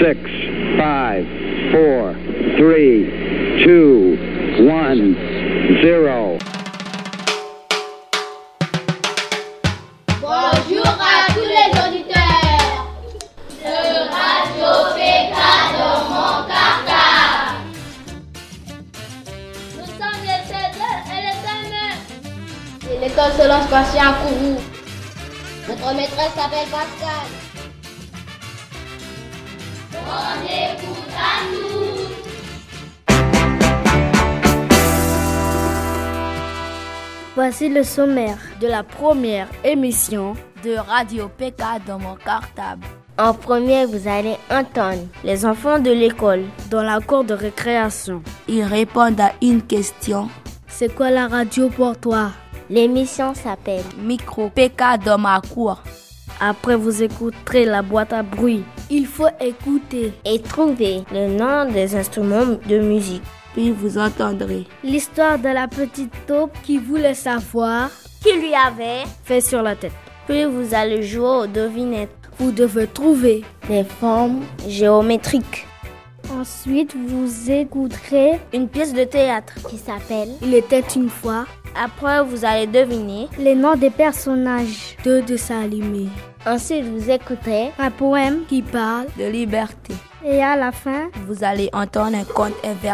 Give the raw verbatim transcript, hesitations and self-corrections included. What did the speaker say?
six, five, four, three, two, one, zero. Bonjour à tous les auditeurs de Radio P K de mon cartable. Nous sommes les seize et les cinq. Et l'école se lance patient Kourou. Notre maîtresse s'appelle Pascal. On écoute à nous. Voici le sommaire de la première émission de Radio P K dans mon cartable. En premier, vous allez entendre les enfants de l'école dans la cour de récréation. Ils répondent à une question. C'est quoi la radio pour toi? L'émission s'appelle Micro P K dans ma cour. Après, vous écouterez la boîte à bruit. Il faut écouter et trouver le nom des instruments de musique. Puis vous entendrez l'histoire de la petite taupe qui voulait savoir qui lui avait fait sur la tête. Puis vous allez jouer aux devinettes. Vous devez trouver des formes géométriques. Ensuite, vous écouterez une pièce de théâtre qui s'appelle Il était une fois. Après, vous allez deviner les noms des personnages de dessins animés. Ensuite, vous écouterez un poème qui parle de liberté. Et à la fin, vous allez entendre un conte inversé.